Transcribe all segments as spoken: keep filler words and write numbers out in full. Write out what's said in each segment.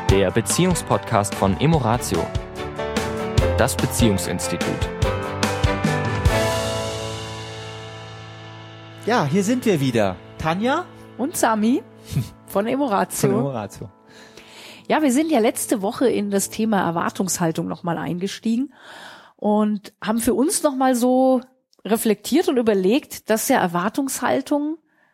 der Beziehungspodcast von Emoratio, das Beziehungsinstitut. Ja, hier sind wir wieder. Tanja und Sami von Emoratio. Von Emoratio. Ja, wir sind ja letzte Woche in das Thema Erwartungshaltung nochmal eingestiegen und haben für uns nochmal so reflektiert und überlegt, dass ja Erwartungshaltung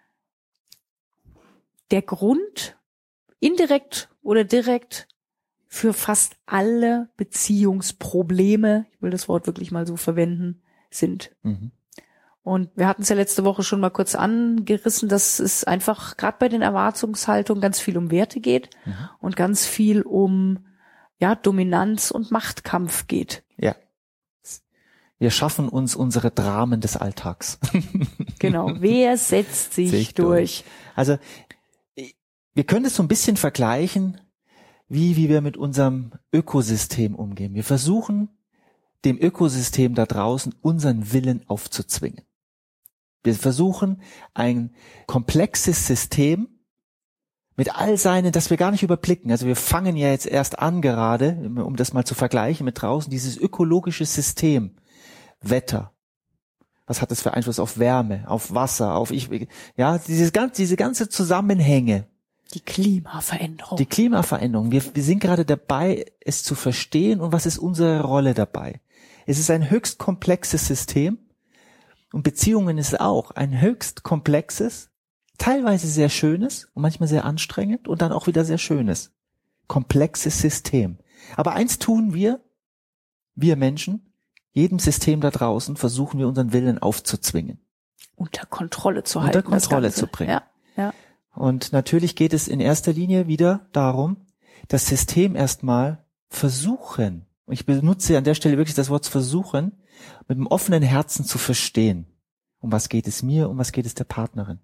der Grund indirekt oder direkt für fast alle Beziehungsprobleme, ich will das Wort wirklich mal so verwenden, sind. Mhm. Und wir hatten es ja letzte Woche schon mal kurz angerissen, dass es einfach gerade bei den Erwartungshaltungen ganz viel um Werte geht mhm. und ganz viel um ja Dominanz und Machtkampf geht. Ja. Wir schaffen uns unsere Dramen des Alltags. Genau. Wer setzt sich, sich durch? durch? Also wir können es so ein bisschen vergleichen, wie wie wir mit unserem Ökosystem umgehen. Wir versuchen, dem Ökosystem da draußen unseren Willen aufzuzwingen. Wir versuchen, ein komplexes System mit all seinen, das wir gar nicht überblicken. Also wir fangen ja jetzt erst an gerade, um das mal zu vergleichen mit draußen, dieses ökologische System. Wetter. Was hat das für Einfluss auf Wärme, auf Wasser, auf ich, ja, diese ganze, diese ganze Zusammenhänge. Die Klimaveränderung. Die Klimaveränderung. Wir, wir sind gerade dabei, es zu verstehen und was ist unsere Rolle dabei? Es ist ein höchst komplexes System und Beziehungen ist auch ein höchst komplexes, teilweise sehr schönes und manchmal sehr anstrengend und dann auch wieder sehr schönes, komplexes System. Aber eins tun wir, wir Menschen, jedem System da draußen versuchen wir unseren Willen aufzuzwingen. Unter Kontrolle zu halten. Unter Kontrolle zu bringen. Ja, ja. Und natürlich geht es in erster Linie wieder darum, das System erstmal versuchen, und ich benutze an der Stelle wirklich das Wort versuchen, mit einem offenen Herzen zu verstehen. Um was geht es mir, um was geht es der Partnerin?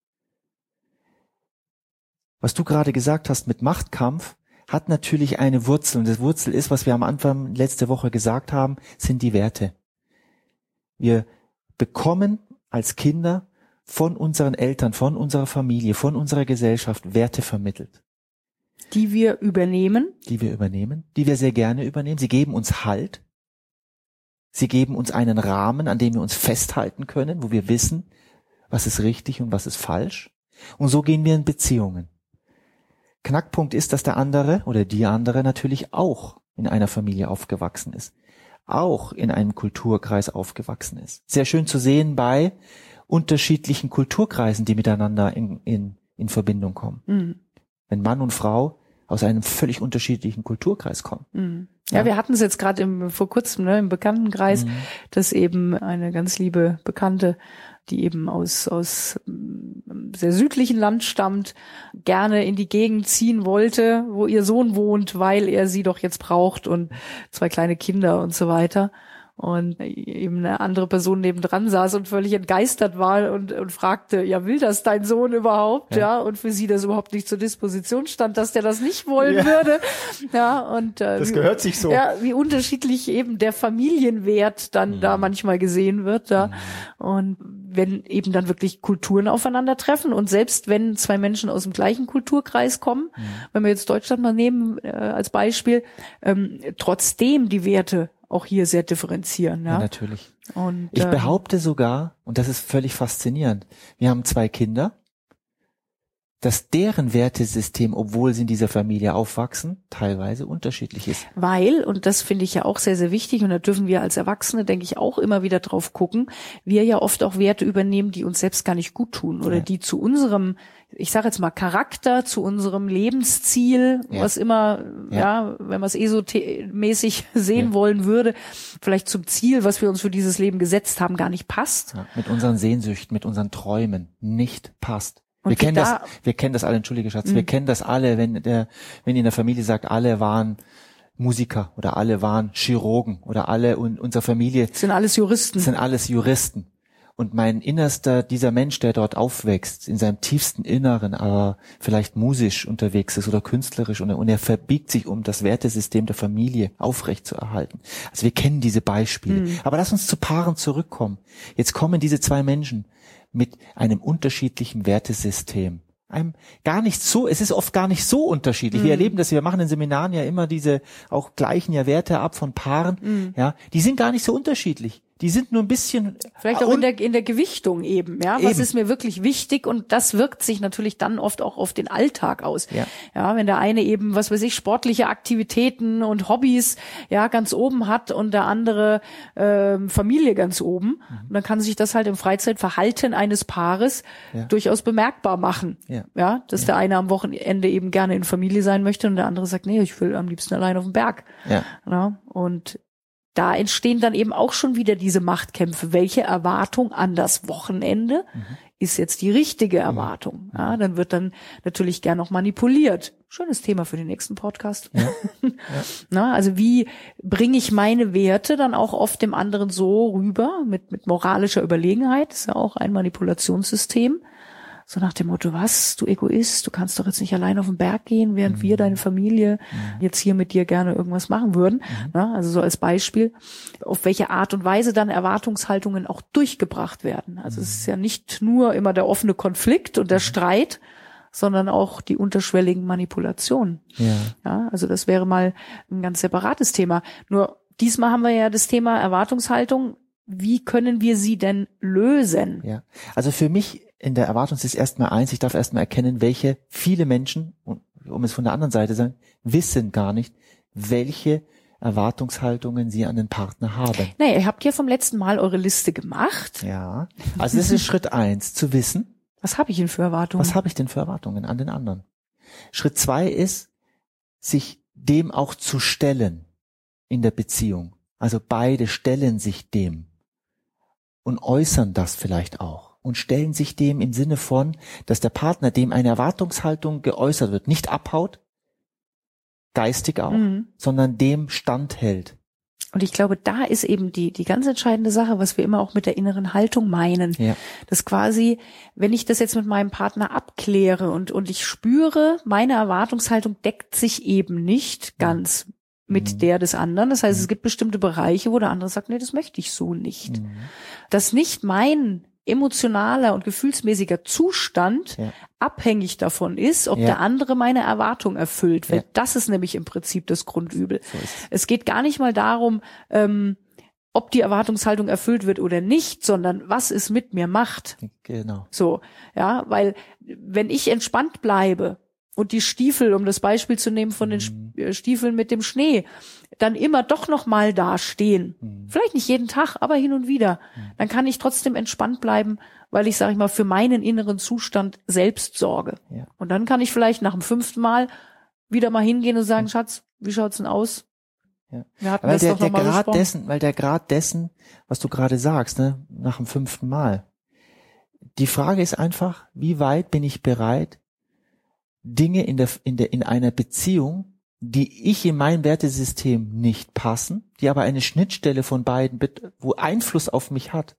Was du gerade gesagt hast mit Machtkampf, hat natürlich eine Wurzel. Und das Wurzel ist, was wir am Anfang letzte Woche gesagt haben, sind die Werte. Wir bekommen als Kinder von unseren Eltern, von unserer Familie, von unserer Gesellschaft Werte vermittelt. Die wir übernehmen. Die wir übernehmen, die wir sehr gerne übernehmen. Sie geben uns Halt. Sie geben uns einen Rahmen, an dem wir uns festhalten können, wo wir wissen, was ist richtig und was ist falsch. Und so gehen wir in Beziehungen. Knackpunkt ist, dass der andere oder die andere natürlich auch in einer Familie aufgewachsen ist, auch in einem Kulturkreis aufgewachsen ist. Sehr schön zu sehen bei unterschiedlichen Kulturkreisen, die miteinander in, in, in Verbindung kommen. Mhm. Wenn Mann und Frau aus einem völlig unterschiedlichen Kulturkreis kommen. Mhm. Ja, ja, wir hatten es jetzt gerade im vor kurzem ne, im Bekanntenkreis, mhm. dass eben eine ganz liebe Bekannte, die eben aus aus sehr südlichen Land stammt, gerne in die Gegend ziehen wollte, wo ihr Sohn wohnt, weil er sie doch jetzt braucht und zwei kleine Kinder und so weiter. Und eben eine andere Person nebendran saß und völlig entgeistert war und, und fragte, ja, will das dein Sohn überhaupt? Ja. ja, und für sie das überhaupt nicht zur Disposition stand, dass der das nicht wollen ja. würde. Ja, und äh, das wie, gehört sich so. Ja, wie unterschiedlich eben der Familienwert dann mhm. da manchmal gesehen wird. Ja. Mhm. Und wenn eben dann wirklich Kulturen aufeinandertreffen und selbst wenn zwei Menschen aus dem gleichen Kulturkreis kommen, mhm. wenn wir jetzt Deutschland mal nehmen äh, als Beispiel, ähm, trotzdem die Werte auch hier sehr differenzieren. Ja, ja natürlich. Und, ich ähm, behaupte sogar, und das ist völlig faszinierend, wir haben zwei Kinder, dass deren Wertesystem, obwohl sie in dieser Familie aufwachsen, teilweise unterschiedlich ist. Weil, und das finde ich ja auch sehr, sehr wichtig, und da dürfen wir als Erwachsene, denke ich, auch immer wieder drauf gucken, wir ja oft auch Werte übernehmen, die uns selbst gar nicht gut tun oder ja. die zu unserem, ich sage jetzt mal Charakter, zu unserem Lebensziel, ja. was immer, ja, ja wenn man es esomäßig sehen ja. wollen würde, vielleicht zum Ziel, was wir uns für dieses Leben gesetzt haben, gar nicht passt. Ja. Mit unseren Sehnsüchten, mit unseren Träumen nicht passt. Und wir kennen da, das, wir kennen das alle, entschuldige Schatz, mh. wir kennen das alle, wenn der, wenn ihr in der Familie sagt, alle waren Musiker oder alle waren Chirurgen oder alle in unserer Familie sind alles Juristen. Sind alles Juristen. Und mein Innerster, dieser Mensch, der dort aufwächst, in seinem tiefsten Inneren, aber vielleicht musisch unterwegs ist oder künstlerisch und er verbiegt sich, um das Wertesystem der Familie aufrechtzuerhalten. Also wir kennen diese Beispiele. Mhm. Aber lass uns zu Paaren zurückkommen. Jetzt kommen diese zwei Menschen mit einem unterschiedlichen Wertesystem einem gar nicht so, es ist oft gar nicht so unterschiedlich. Mhm. Wir erleben das, wir machen in Seminaren ja immer diese, auch gleichen ja Werte ab von Paaren, Mhm. ja, die sind gar nicht so unterschiedlich. Die sind nur ein bisschen. Vielleicht auch in der, in der Gewichtung eben, ja. Was Eben. ist mir wirklich wichtig? Und das wirkt sich natürlich dann oft auch auf den Alltag aus. Ja. Ja, wenn der eine eben, was weiß ich, sportliche Aktivitäten und Hobbys, ja, ganz oben hat und der andere, ähm, Familie ganz oben. Mhm. Und dann kann sich das halt im Freizeitverhalten eines Paares Ja. durchaus bemerkbar machen. Ja. Ja, dass Ja. der eine am Wochenende eben gerne in Familie sein möchte und der andere sagt, nee, ich will am liebsten allein auf dem Berg. Ja. Ja, und da entstehen dann eben auch schon wieder diese Machtkämpfe. Welche Erwartung an das Wochenende mhm. ist jetzt die richtige Erwartung? Ja, dann wird dann natürlich gern noch manipuliert. Schönes Thema für den nächsten Podcast. Ja. Ja. Na, also wie bringe ich meine Werte dann auch oft dem anderen so rüber mit, mit moralischer Überlegenheit? Das ist ja auch ein Manipulationssystem. So nach dem Motto, was, du Egoist, du kannst doch jetzt nicht allein auf den Berg gehen, während mhm. wir, deine Familie, mhm. jetzt hier mit dir gerne irgendwas machen würden. Mhm. Na, also so als Beispiel, auf welche Art und Weise dann Erwartungshaltungen auch durchgebracht werden. Also mhm. es ist ja nicht nur immer der offene Konflikt und der mhm. Streit, sondern auch die unterschwelligen Manipulationen. Ja. Ja, also das wäre mal ein ganz separates Thema. Nur diesmal haben wir ja das Thema Erwartungshaltung. Wie können wir sie denn lösen? Ja, also für mich in der Erwartung ist erstmal eins, ich darf erstmal erkennen, welche viele Menschen, um es von der anderen Seite zu sagen, wissen gar nicht, welche Erwartungshaltungen sie an den Partner haben. Naja, ihr habt ja vom letzten Mal eure Liste gemacht. Ja, also das ist Schritt eins, zu wissen. Was habe ich denn für Erwartungen? Was habe ich denn für Erwartungen an den anderen? Schritt zwei ist, sich dem auch zu stellen in der Beziehung. Also beide stellen sich dem und äußern das vielleicht auch. Und stellen sich dem im Sinne von, dass der Partner, dem eine Erwartungshaltung geäußert wird, nicht abhaut, geistig auch, mhm. sondern dem standhält. Und ich glaube, da ist eben die die ganz entscheidende Sache, was wir immer auch mit der inneren Haltung meinen. Ja. Dass quasi, wenn ich das jetzt mit meinem Partner abkläre und und ich spüre, meine Erwartungshaltung deckt sich eben nicht ganz mhm. mit mhm. der des anderen. Das heißt, mhm. es gibt bestimmte Bereiche, wo der andere sagt, nee, das möchte ich so nicht. Mhm. Dass nicht mein emotionaler und gefühlsmäßiger Zustand ja. abhängig davon ist, ob ja. der andere meine Erwartung erfüllt. Weil ja. das ist nämlich im Prinzip das Grundübel. So es. es geht gar nicht mal darum, ähm, ob die Erwartungshaltung erfüllt wird oder nicht, sondern was es mit mir macht. Genau. So, ja, weil wenn ich entspannt bleibe und die Stiefel, um das Beispiel zu nehmen von den mhm. Stiefeln mit dem Schnee, dann immer doch noch mal da stehen. Mhm. Vielleicht nicht jeden Tag, aber hin und wieder. Mhm. Dann kann ich trotzdem entspannt bleiben, weil ich, sage ich mal, für meinen inneren Zustand selbst sorge. Ja. Und dann kann ich vielleicht nach dem fünften Mal wieder mal hingehen und sagen, mhm. Schatz, wie schaut's denn aus? Ja. Wir hatten weil das der, doch noch der mal Grad besprochen. dessen, weil der Grad dessen, was du gerade sagst, ne, nach dem fünften Mal. Die Frage ist einfach, wie weit bin ich bereit, Dinge in der, in der, in einer Beziehung, die ich in mein Wertesystem nicht passen, die aber eine Schnittstelle von beiden, wo Einfluss auf mich hat,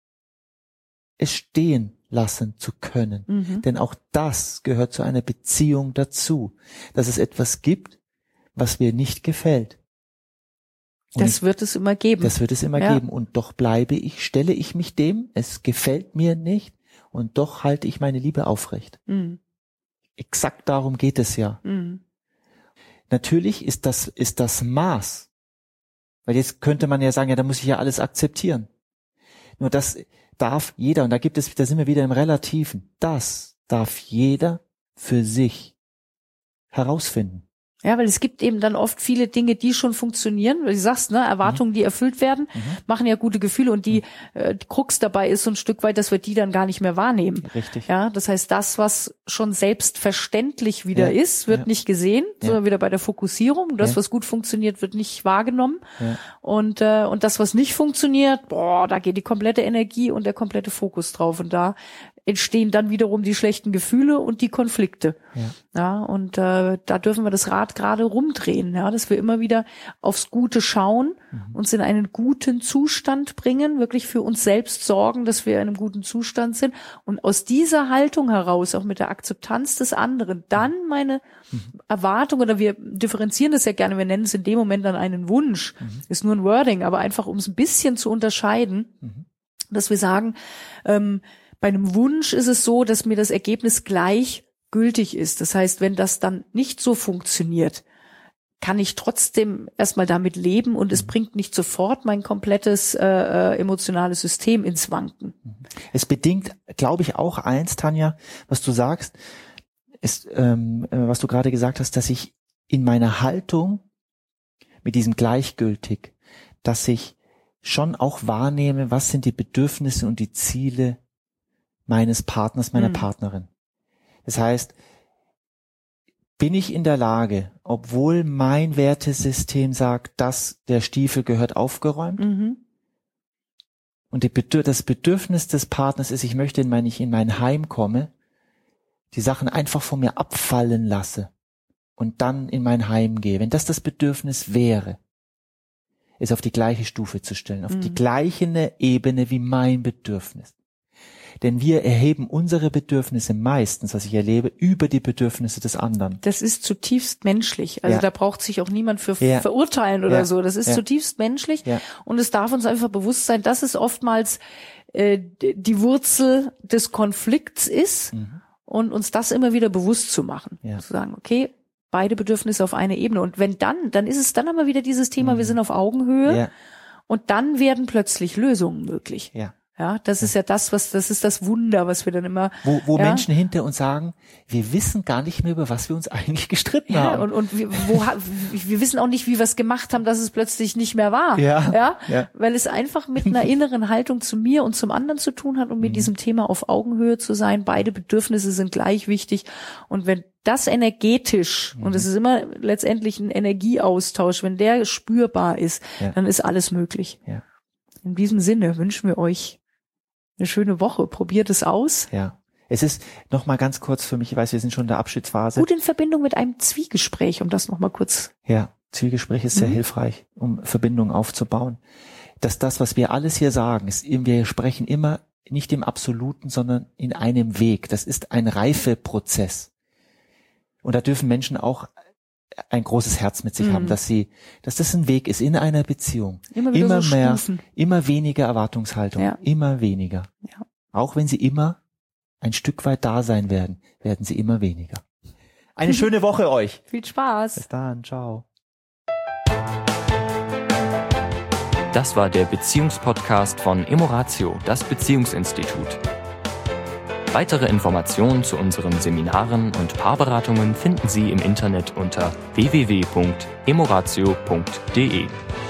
es stehen lassen zu können. Mhm. Denn auch das gehört zu einer Beziehung dazu, dass es etwas gibt, was mir nicht gefällt. Und das wird es immer geben. Das wird es immer ja. geben. Und doch bleibe ich, stelle ich mich dem, es gefällt mir nicht, und doch halte ich meine Liebe aufrecht. Mhm. Exakt darum geht es ja. Mhm. Natürlich ist das, ist das Maß. Weil jetzt könnte man ja sagen, ja, da muss ich ja alles akzeptieren. Nur das darf jeder, und da gibt es, da sind wir wieder im Relativen, das darf jeder für sich herausfinden. Ja, weil es gibt eben dann oft viele Dinge, die schon funktionieren. Weil du sagst, ne, Erwartungen, mhm. die erfüllt werden, mhm. machen ja gute Gefühle, und die, mhm. äh, die Krux dabei ist so ein Stück weit, dass wir die dann gar nicht mehr wahrnehmen. Richtig. Ja, das heißt, das, was schon selbstverständlich wieder ja. ist, wird ja. nicht gesehen, ja. sondern wieder bei der Fokussierung. Das, ja. was gut funktioniert, wird nicht wahrgenommen. Ja. Und, äh, und das, was nicht funktioniert, boah, da geht die komplette Energie und der komplette Fokus drauf. Und da entstehen dann wiederum die schlechten Gefühle und die Konflikte. Ja, ja und äh, da dürfen wir das Rad gerade rumdrehen, ja, dass wir immer wieder aufs Gute schauen, mhm. uns in einen guten Zustand bringen, wirklich für uns selbst sorgen, dass wir in einem guten Zustand sind, und aus dieser Haltung heraus, auch mit der Akzeptanz des anderen, dann meine mhm. Erwartung, oder wir differenzieren das ja gerne, wir nennen es in dem Moment dann einen Wunsch, mhm. ist nur ein Wording, aber einfach um es ein bisschen zu unterscheiden, mhm. dass wir sagen, ähm, bei einem Wunsch ist es so, dass mir das Ergebnis gleich gültig ist. Das heißt, wenn das dann nicht so funktioniert, kann ich trotzdem erstmal damit leben und es bringt nicht sofort mein komplettes äh, emotionales System ins Wanken. Es bedingt, glaube ich, auch eins, Tanja, was du sagst, ist, ähm, was du gerade gesagt hast, dass ich in meiner Haltung mit diesem gleichgültig, dass ich schon auch wahrnehme, was sind die Bedürfnisse und die Ziele meines Partners, meiner mhm. Partnerin. Das heißt, bin ich in der Lage, obwohl mein Wertesystem sagt, dass der Stiefel gehört aufgeräumt mhm. und die Bedür- das Bedürfnis des Partners ist, ich möchte, wenn ich in mein Heim komme, die Sachen einfach von mir abfallen lasse und dann in mein Heim gehe. Wenn das das Bedürfnis wäre, es auf die gleiche Stufe zu stellen, auf mhm. die gleiche Ebene wie mein Bedürfnis. Denn wir erheben unsere Bedürfnisse meistens, was ich erlebe, über die Bedürfnisse des anderen. Das ist zutiefst menschlich. Also ja. da braucht sich auch niemand für ja. verurteilen oder ja. so. Das ist ja. zutiefst menschlich. Ja. Und es darf uns einfach bewusst sein, dass es oftmals äh, die Wurzel des Konflikts ist mhm. und uns das immer wieder bewusst zu machen. Ja. Zu sagen, okay, beide Bedürfnisse auf einer Ebene. Und wenn dann, dann ist es dann immer wieder dieses Thema, mhm. wir sind auf Augenhöhe ja. und dann werden plötzlich Lösungen möglich. Ja. Ja, das ist ja das, was, das ist das Wunder, was wir dann immer. Wo, wo ja, Menschen hinter uns sagen, wir wissen gar nicht mehr, über was wir uns eigentlich gestritten ja, haben. Und, und wir, wo, wir wissen auch nicht, wie wir es gemacht haben, dass es plötzlich nicht mehr war. Ja, ja, ja. Weil es einfach mit einer inneren Haltung zu mir und zum anderen zu tun hat und mit mhm. diesem Thema auf Augenhöhe zu sein. Beide Bedürfnisse sind gleich wichtig. Und wenn das energetisch, mhm. und es ist immer letztendlich ein Energieaustausch, wenn der spürbar ist, ja. dann ist alles möglich. Ja. In diesem Sinne wünschen wir euch eine schöne Woche. Probiert es aus. Ja. Es ist noch mal ganz kurz für mich, ich weiß, wir sind schon in der Abschiedsphase. Gut in Verbindung mit einem Zwiegespräch, um das noch mal kurz. Ja, Zwiegespräch ist mhm. sehr hilfreich, um Verbindungen aufzubauen. Dass das, was wir alles hier sagen, ist, wir sprechen immer nicht im Absoluten, sondern in einem Weg. Das ist ein Reifeprozess. Und da dürfen Menschen auch ein großes Herz mit sich mhm. haben, dass sie, dass das ein Weg ist in einer Beziehung. Immer, wieder immer so mehr, Stufen. Immer weniger Erwartungshaltung, ja. immer weniger. Ja. Auch wenn sie immer ein Stück weit da sein werden, werden sie immer weniger. Eine schöne Woche euch. Viel Spaß. Bis dann, ciao. Das war der Beziehungspodcast von Emoratio, das Beziehungsinstitut. Weitere Informationen zu unseren Seminaren und Paarberatungen finden Sie im Internet unter w w w punkt emoratio punkt d e.